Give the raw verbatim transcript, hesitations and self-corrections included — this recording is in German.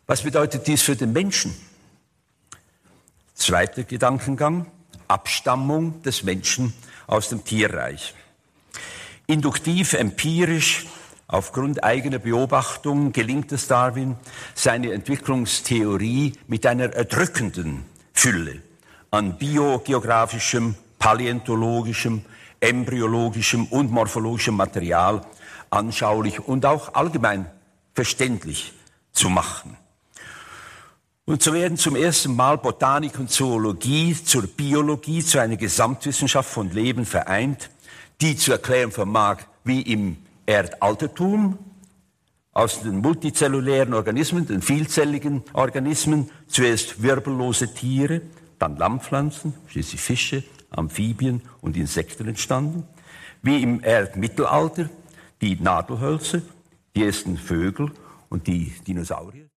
Was bedeutet dies für den Menschen? Zweiter Gedankengang, Abstammung des Menschen aus dem Tierreich. Induktiv, empirisch, aufgrund eigener Beobachtungen gelingt es Darwin, seine Entwicklungstheorie mit einer erdrückenden Fülle an biogeografischem, paläontologischem, embryologischem und morphologischem Material anschaulich und auch allgemein verständlich zu machen. Und so werden zum ersten Mal Botanik und Zoologie zur Biologie, zu einer Gesamtwissenschaft von Leben vereint, die zu erklären vermag, wie im Erdaltertum aus den multizellulären Organismen, den vielzelligen Organismen, zuerst wirbellose Tiere, dann Landpflanzen, schließlich Fische, Amphibien und Insekten entstanden, wie im Erdmittelalter die Nadelhölzer, die ersten Vögel und die Dinosaurier.